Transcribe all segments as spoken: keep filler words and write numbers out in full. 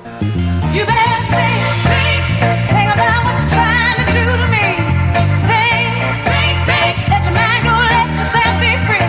You better think, think, think about what you're trying to do to me. Think, think, think, let your mind go, let yourself be free.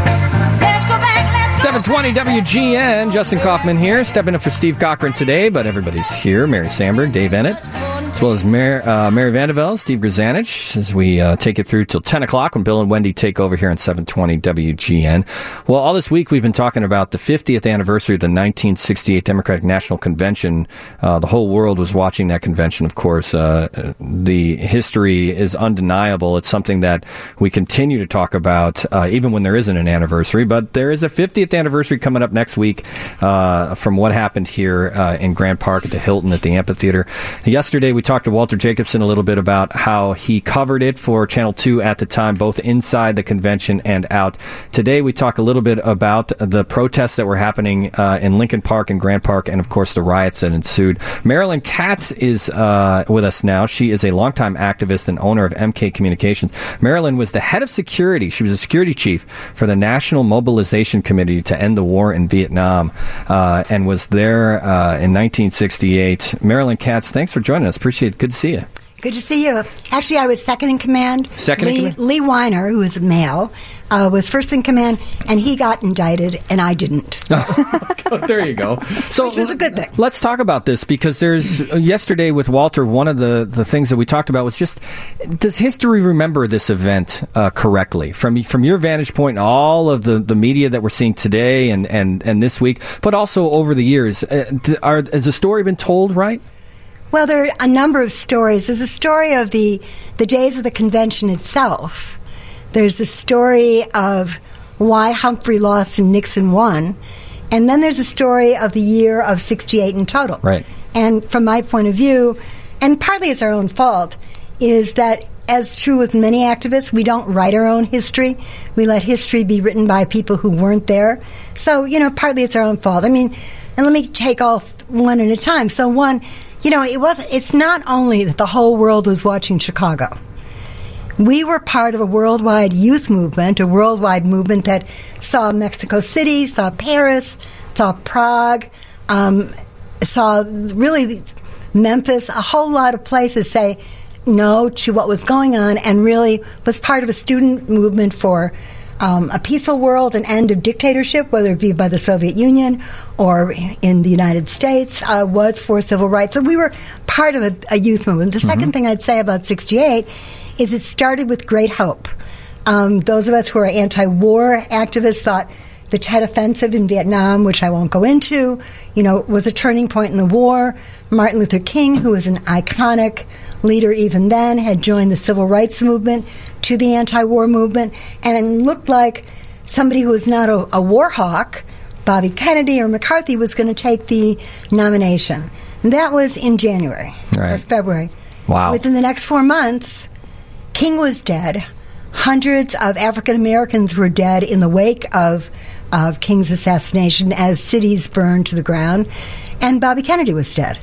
Let's go back, let's go seven twenty W G N, Justin Kaufman here, stepping up for Steve Cochran today, but everybody's here. Mary Sandberg, Dave Ennett, as well as Mary, uh, Mary Vandervelde, Steve Grzanich, as we uh, take it through till ten o'clock when Bill and Wendy take over here on seven twenty W G N. Well, all this week we've been talking about the fiftieth anniversary of the nineteen sixty-eight Democratic National Convention. Uh, the whole world was watching that convention, of course. Uh, the history is undeniable. It's something that we continue to talk about, uh, even when there isn't an anniversary. But there is a fiftieth anniversary coming up next week uh, from what happened here uh, in Grant Park at the Hilton at the amphitheater. Yesterday we talked to Walter Jacobson a little bit about how he covered it for Channel two at the time, both inside the convention and out. Today we talk a little bit about the protests that were happening uh, in Lincoln Park and Grant Park, and of course the riots that ensued. Marilyn Katz is uh, with us now. She is a longtime activist and owner of M K Communications. Marilyn was the head of security. She was a security chief for the National Mobilization Committee to end the war in Vietnam, uh, and was there uh, in nineteen sixty-eight. Marilyn Katz, thanks for joining us. Appreciate it. Good to see you. Good to see you. Actually, I was second in command. Second Lee, in command? Lee Weiner, who is a male, uh, was first in command, and he got indicted, and I didn't. There you go. So Which was a good thing. Let's talk about this, because there's yesterday with Walter, one of the, the things that we talked about was just, does history remember this event uh, correctly? From from your vantage point, all of the, the media that we're seeing today and, and, and this week, but also over the years, uh, are, has the story been told right? Well, there are a number of stories. There's a story of the, the days of the convention itself. There's the story of why Humphrey lost and Nixon won. And then there's a story of the year of sixty-eight in total. Right. And from my point of view, and partly it's our own fault, is that, as true with many activists, we don't write our own history. We let history be written by people who weren't there. So, you know, partly it's our own fault. I mean, and let me take all one at a time. So one... You know, it wasn't. It's not only that the whole world was watching Chicago. We were part of a worldwide youth movement, a worldwide movement that saw Mexico City, saw Paris, saw Prague, um, saw really Memphis, a whole lot of places say no to what was going on, and really was part of a student movement for Um, a peaceful world, an end of dictatorship, whether it be by the Soviet Union or in the United States, uh, was for civil rights. So we were part of a, a youth movement. The mm-hmm. second thing I'd say about sixty-eight is it started with great hope. Um, those of us who are anti-war activists thought the Tet Offensive in Vietnam, which I won't go into, you know, was a turning point in the war. Martin Luther King, who was an iconic leader even then, had joined the civil rights movement to the anti-war movement, and it looked like somebody who was not a, a war hawk, Bobby Kennedy or McCarthy, was going to take the nomination. And that was in January right. or February. Wow. Within the next four months, King was dead. Hundreds of African Americans were dead in the wake of, of King's assassination as cities burned to the ground, and Bobby Kennedy was dead.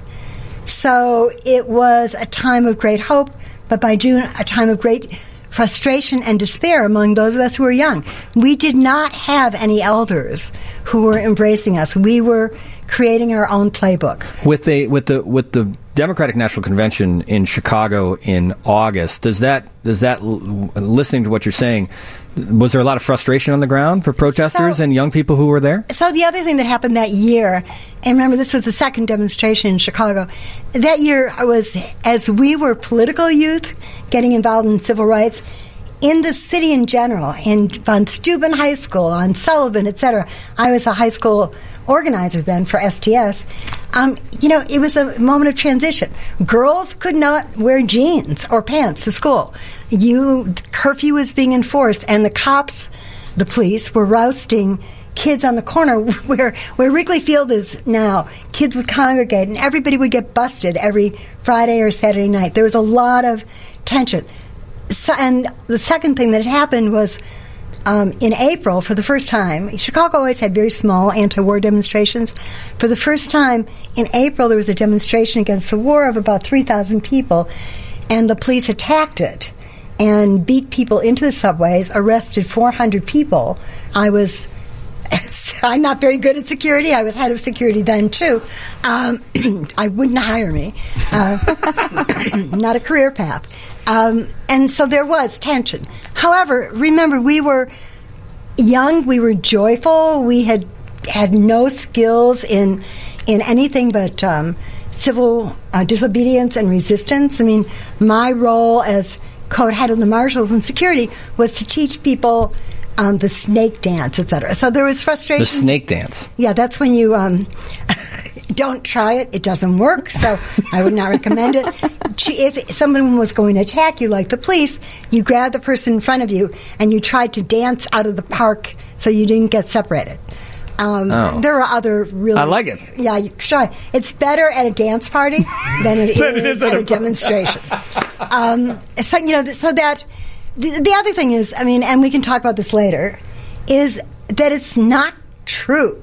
So it was a time of great hope, but by June, a time of great frustration and despair among those of us who were young. We did not have any elders who were embracing us. We were creating our own playbook. With the with the with the Democratic National Convention in Chicago in August, does that does that listening to what you're saying, was there a lot of frustration on the ground for protesters so, and young people who were there? So the other thing that happened that year, and remember this was the second demonstration in Chicago, that year was, as we were political youth getting involved in civil rights, in the city in general, in Von Steuben High School, on Sullivan, et cetera. I was a high school organizer then for S T S. Um, you know, it was a moment of transition. Girls could not wear jeans or pants to school. You curfew was being enforced, and the cops, the police, were rousting kids on the corner where where Wrigley Field is now. Kids would congregate, and everybody would get busted every Friday or Saturday night. There was a lot of tension. So, and the second thing that had happened was um, in April, for the first time, Chicago always had very small anti-war demonstrations. For the first time in April, there was a demonstration against the war of about three thousand people, and the police attacked it and beat people into the subways, arrested four hundred people. I was I'm not very good at security. I was head of security then, too. Um, I wouldn't hire me. Uh, not a career path. Um, and so there was tension. However, remember, we were young, we were joyful, we had had no skills in in anything but um, civil uh, disobedience and resistance. I mean, my role as co-head of the marshals and security was to teach people um, the snake dance, et cetera. So there was frustration. The snake dance. Yeah, that's when you um, don't try it. It doesn't work, so I would not recommend it. If someone was going to attack you, like the police, you grabbed the person in front of you and you tried to dance out of the park so you didn't get separated. Um, oh. There are other really... I like it. Yeah, you try. It's better at a dance party than it, Than is, it is at at a, a demonstration. um, so, you know, so that... The, the other thing is, I mean, and we can talk about this later, is that it's not true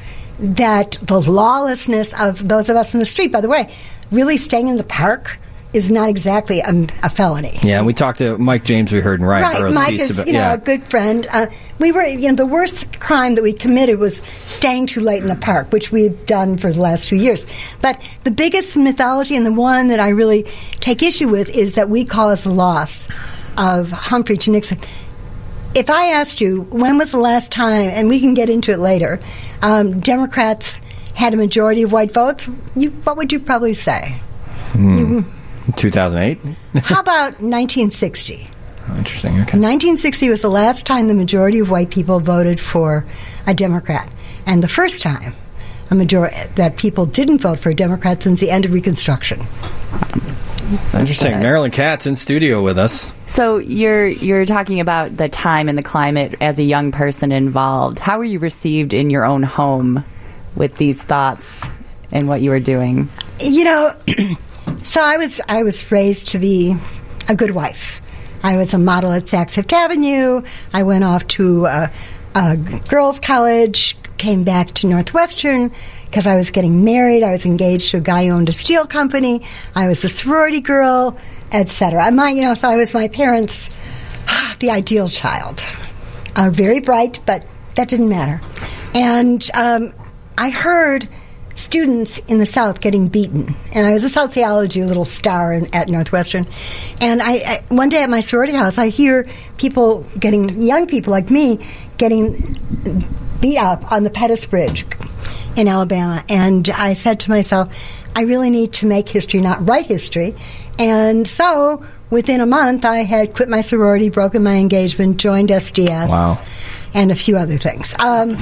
that the lawlessness of those of us in the street, by the way, really staying in the park is not exactly a, a felony. Yeah, and we talked to Mike James, we heard in Ryan right, Burroughs' Mike piece is, about you know, yeah. a good friend. Uh, we were, you know, the worst crime that we committed was staying too late in the park, which we've done for the last two years. But the biggest mythology, and the one that I really take issue with, is that we caused the loss of Humphrey to Nixon. If I asked you, when was the last time, and we can get into it later, um, Democrats had a majority of white votes, you, what would you probably say? Hmm. You, two thousand eight? How about nineteen sixty? Oh, interesting, okay. nineteen sixty was the last time the majority of white people voted for a Democrat. And the first time a majority that people didn't vote for a Democrat since the end of Reconstruction. Interesting. Marilyn Katz in studio with us. So you're you're talking about the time and the climate as a young person involved. How were you received in your own home with these thoughts and what you were doing? You know, so I was I was raised to be a good wife. I was a model at Saks Fifth Avenue. I went off to a, a girls' college, came back to Northwestern because I was getting married. I was engaged to a guy who owned a steel company. I was a sorority girl, et cetera. My, you know, so I was my parents' the ideal child. Uh, very bright, but that didn't matter. And um, I heard students in the South getting beaten. And I was a sociology little star in, at Northwestern. And I, I one day at my sorority house, I hear people getting, young people like me, getting beat up on the Pettus Bridge in Alabama. And I said to myself, I really need to make history, not write history. And so within a month, I had quit my sorority, broken my engagement, joined S D S, wow. and a few other things. Um,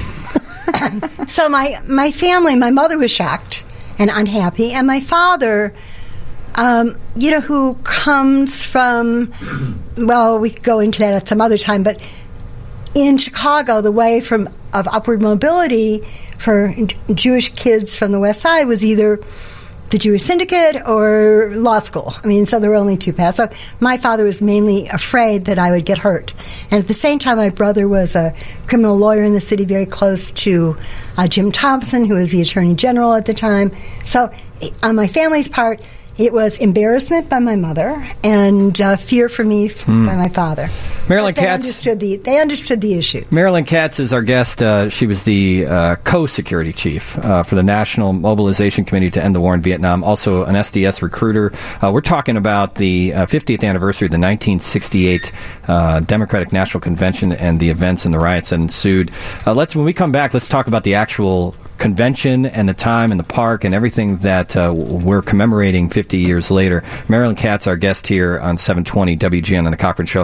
so my, my family, my mother was shocked and unhappy, and my father, um, you know, who comes from, well, we could go into that at some other time, but in Chicago, the way from of upward mobility for Jewish kids from the West Side was either the Jewish Syndicate or law school. I mean, so there were only two paths. So my father was mainly afraid that I would get hurt. And at the same time, my brother was a criminal lawyer in the city, very close to uh, Jim Thompson, who was the Attorney General at the time. So on my family's part, it was embarrassment by my mother and uh, fear for me f- hmm. by my father. Marilyn they Katz. Understood the, they understood the issues. Marilyn Katz is our guest. Uh, she was the uh, co-security chief uh, for the National Mobilization Committee to End the War in Vietnam, also an S D S recruiter. Uh, we're talking about the uh, fiftieth anniversary of the nineteen sixty-eight uh, Democratic National Convention and the events and the riots that ensued. Uh, let's when we come back, let's talk about the actual convention and the time and the park and everything that uh, we're commemorating fifty years later. Marilyn Katz, our guest here on seven twenty W G N on The Cochran Show.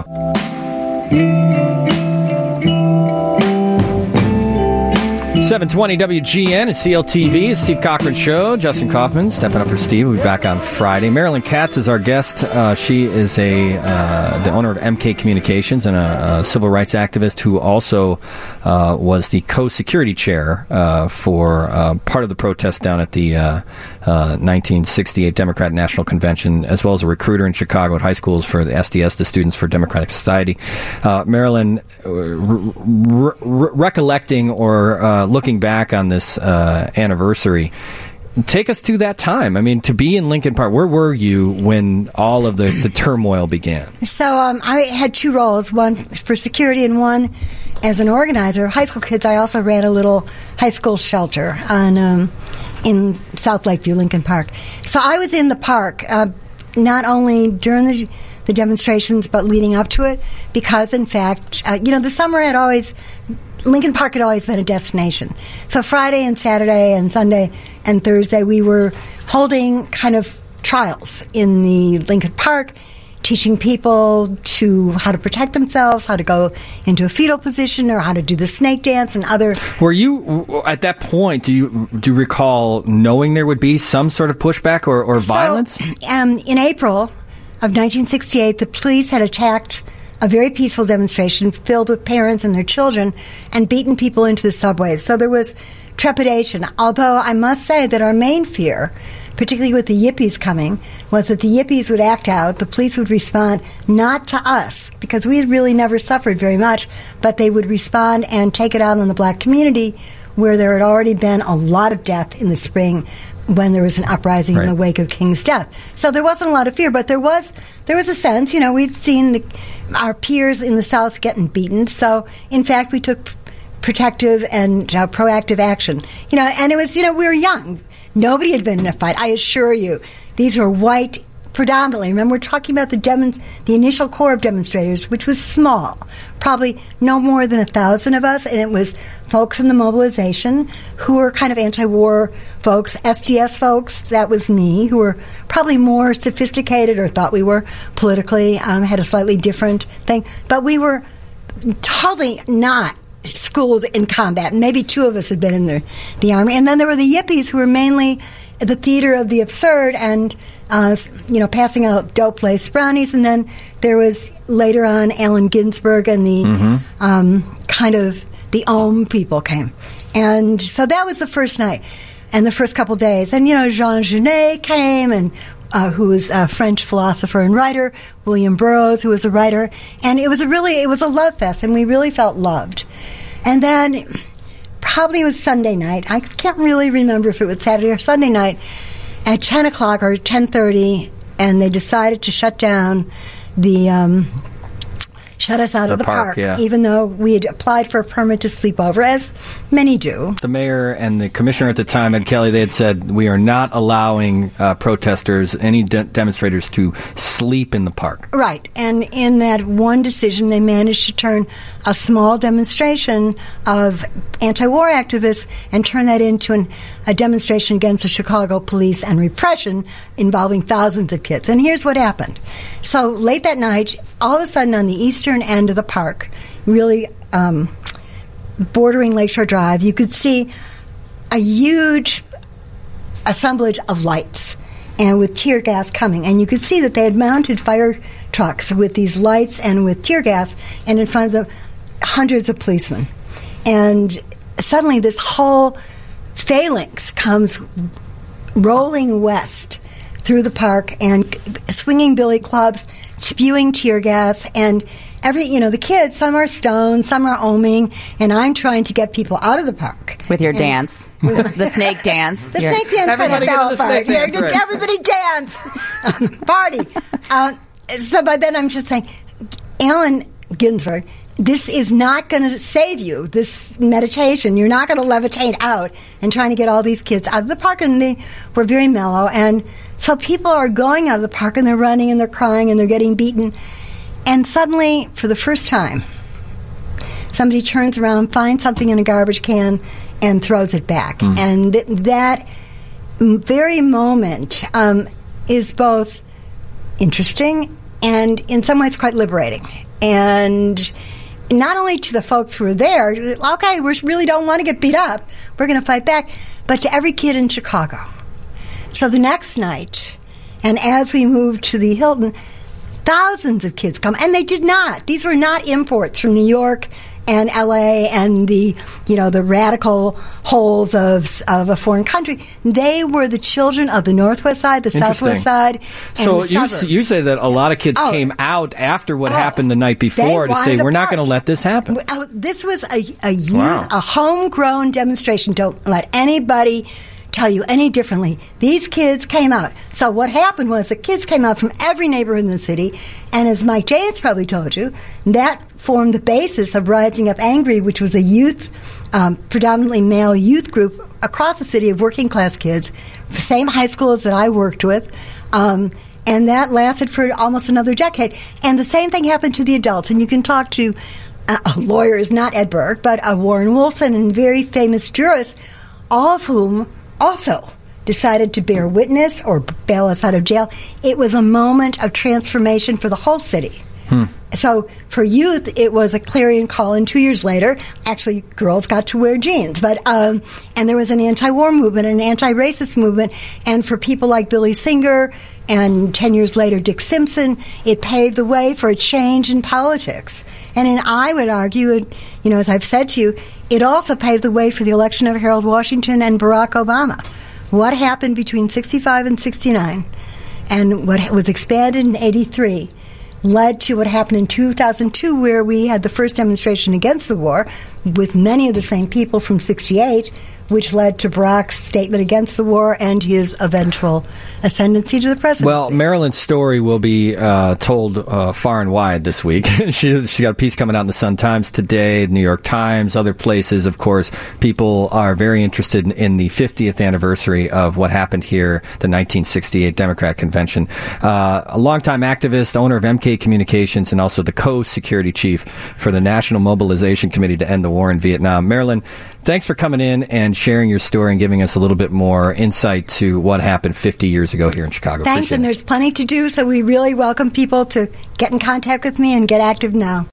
seven twenty W G N and C L T V. It's Steve Cochran Show. Justin Kaufman stepping up for Steve. We'll be back on Friday. Marilyn Katz is our guest. Uh, she is a uh, the owner of M K Communications and a, a civil rights activist who also uh, was the co-security chair uh, for uh, part of the protest down at the uh, uh, nineteen sixty-eight Democratic National Convention, as well as a recruiter in Chicago at high schools for the S D S, the Students for Democratic Society. Uh, Marilyn, re- re- recollecting or uh, looking back on this uh, anniversary, take us to that time. I mean, to be in Lincoln Park, where were you when all of the, the turmoil began? So um, I had two roles, one for security and one as an organizer of high school kids. I also ran a little high school shelter on um, in South Lakeview, Lincoln Park. So I was in the park uh, not only during the, the demonstrations but leading up to it because, in fact, uh, you know, the summer had always... Lincoln Park had always been a destination. So Friday and Saturday and Sunday and Thursday, we were holding kind of trials in the Lincoln Park, teaching people to how to protect themselves, how to go into a fetal position, or how to do the snake dance and other... Were you, at that point, do you do you recall knowing there would be some sort of pushback or, or so, violence? Um, in April of nineteen sixty-eight, the police had attacked a very peaceful demonstration filled with parents and their children and beaten people into the subways. So there was trepidation. Although I must say that our main fear, particularly with the Yippies coming, was that the Yippies would act out, the police would respond not to us, because we had really never suffered very much, but they would respond and take it out on the black community where there had already been a lot of death in the spring when there was an uprising right. in the wake of King's death. So there wasn't a lot of fear, but there was there was a sense, you know, we'd seen the, our peers in the South getting beaten. So, in fact, we took protective and uh, proactive action. You know, and it was, you know, we were young. Nobody had been in a fight. I assure you, these were white predominantly. Remember, we're talking about the demon- the initial core of demonstrators, which was small, probably no more than a thousand of us, and it was folks in the mobilization who were kind of anti-war folks, S D S folks, that was me, who were probably more sophisticated or thought we were politically, um, had a slightly different thing, but we were totally not schooled in combat. Maybe two of us had been in the, the Army, and then there were the Yippies who were mainly the theater of the absurd and uh, you know, passing out dope lace brownies, and then there was later on Allen Ginsberg and the mm-hmm. um, kind of the Ohm people came, and so that was the first night and the first couple days, and you know Jean Genet came, and uh, who was a French philosopher and writer, William Burroughs, who was a writer, and it was a really it was a love fest, and we really felt loved, and then. Probably it was Sunday night. I can't really remember if it was Saturday or Sunday night at ten o'clock or ten thirty, and they decided to shut down the, um, shut us out the of the park, park, yeah. even though we had applied for a permit to sleep over, as many do. The mayor and the commissioner at the time, Ed Kelly, they had said, we are not allowing uh, protesters, any de- demonstrators, to sleep in the park. Right, and in that one decision, they managed to turn a small demonstration of anti-war activists and turn that into an, a demonstration against the Chicago police and repression involving thousands of kids. And here's what happened. So late that night, all of a sudden on the eastern end of the park, really um, bordering Lakeshore Drive, you could see a huge assemblage of lights and with tear gas coming. And you could see that they had mounted fire trucks with these lights and with tear gas, and in front of them, hundreds of policemen. And suddenly this whole phalanx comes rolling west through the park and swinging billy clubs, spewing tear gas, and every, you know, the kids, some are stoned, some are oming, and I'm trying to get people out of the park. With your and dance. the snake dance. The You're, snake dance kind of Everybody fell get in the apart. snake dance, Yeah, right. everybody dance. Party. Uh, so by then I'm just saying, Allen Ginsberg, this is not going to save you, this meditation. You're not going to levitate out and trying to get all these kids out of the park. And they were very mellow. And so people are going out of the park, and they're running, and they're crying, and they're getting beaten. And suddenly, for the first time, somebody turns around, finds something in a garbage can, and throws it back. Mm. And th- that very moment um, is both interesting and, in some ways, quite liberating. And not only to the folks who are there, okay, we really don't want to get beat up, we're going to fight back, but to every kid in Chicago. So the next night, and as we moved to the Hilton, thousands of kids come, and they did not. These were not imports from New York and L A and the, you know, the radical holes of of a foreign country. They were the children of the Northwest Side, the Southwest Side, and so the you suburbs. you say that a lot of kids Oh. came out after what Oh. happened the night before They to say wanted a we're not park. going to let this happen. Uh, This was a a, youth, Wow. a homegrown demonstration. Don't let anybody tell you any differently. These kids came out. So what happened was the kids came out from every neighborhood in the city, and as Mike James probably told you, that formed the basis of Rising Up Angry, which was a youth, um, predominantly male youth group across the city of working class kids, the same high schools that I worked with, um, and that lasted for almost another decade. And the same thing happened to the adults. And you can talk to uh, lawyers, not Ed Burke, but uh, Warren Wolfson and very famous jurists, all of whom also decided to bear witness or bail us out of jail. It was a moment of transformation for the whole city. Hmm. So for youth, it was a clarion call, and two years later, actually, girls got to wear jeans. But um, and there was an anti-war movement, an anti-racist movement, and for people like Billy Singer and ten years later, Dick Simpson, it paved the way for a change in politics. And then I would argue, you know, as I've said to you, it also paved the way for the election of Harold Washington and Barack Obama. What happened between sixty-five and sixty-nine, and what was expanded in eighty-three, led to what happened in two thousand two, where we had the first demonstration against the war with many of the same people from sixty-eight, which led to Barack's statement against the war and his eventual ascendancy to the presidency. Well, Marilyn's story will be uh, told uh, far and wide this week. she, she's got a piece coming out in the Sun-Times today, New York Times, other places. Of course, people are very interested in, in the fiftieth anniversary of what happened here, the nineteen sixty-eight Democrat Convention. Uh, a longtime activist, owner of M K Communications, and also the co-security chief for the National Mobilization Committee to End the War in Vietnam. Marilyn, thanks for coming in and sharing your story and giving us a little bit more insight to what happened fifty years ago here in Chicago. Thanks, Appreciate and it. there's plenty to do, so we really welcome people to get in contact with me and get active now.